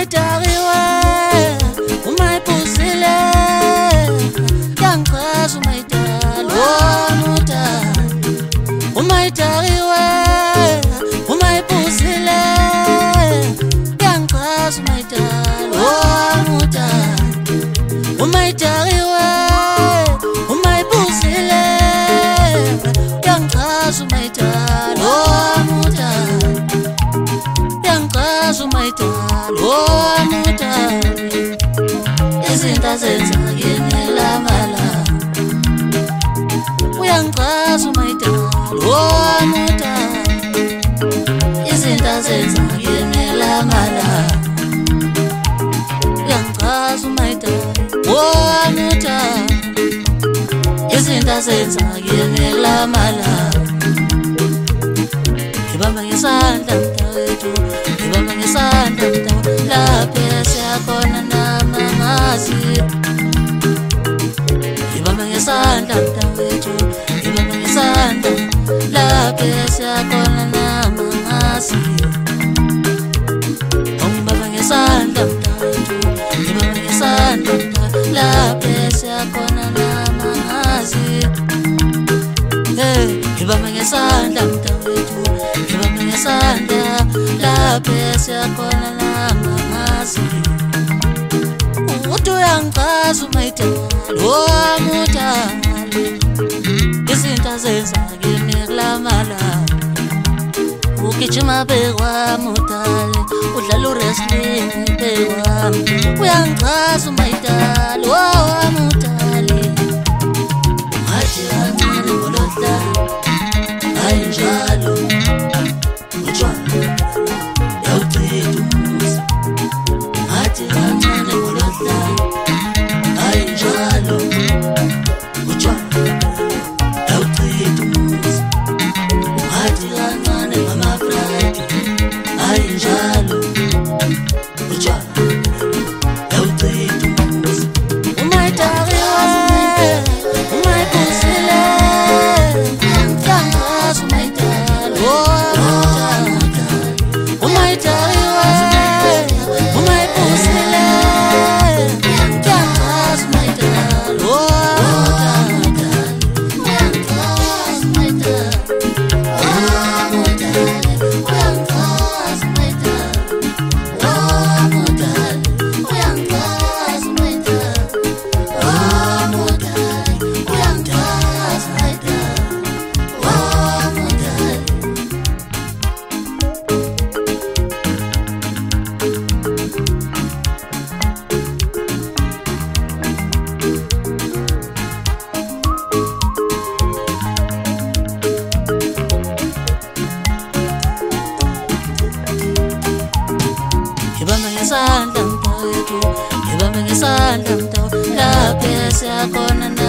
umayitariwe umayipusile yangichaza umayitali womutali umayitariwe umayipusile yangichaza umayitali womutali umayitariwe umayipusile yangichaza umayitali womutali yangichaza umayitali womutali izinto azenza kimi lamalanga uyangichaza umayitali womutali izinto azenza kimi lamalanga uyangichaza umayitali womutali izinto azenza kimi lamalanga ngibamba ngesandla mntakwethu ngibamba ngesandla mntakwethu lapha siyakhona namamazi ngibamba ngesandla mntakwethu ngibamba ngesandla lapha siyakhona namamazi ngibamba ngesandla mntakwethu ngibamba ngesandla mntakwethu lapha siyakhona namamazi ngibamba ngesandla mntakwethu ngibamba ngesandla lapha siyakhona namamazi uthi uyangichaza umayitali womutali izinto azenza kimi kulamalanga ugijima bekwami utali udlala u-wrestling bekwami uyangichaza umayitali womutali ngathi kancane ngolodlala hayi njalo utshwala yawuchitha umuzi ngathi kancane ngolodlala hayi njalo utshwala yawuchitha umuzi ngathi kancane ngama-Friday hayi njalo utshwala yawuchitha umuzi umayitariwe umayipusile yangichaza umayitali womutali umayitariwe umayipusile yangichaza umayitali womutali uyangichaza umayitali womutali uyangichaza umayitali womutali uyangichaza umayitali womutali uyangichaza umayitali womutali ngibamba ngesandla mntakwethu ngibamba ngesandla mntakwethu lapha siyakhona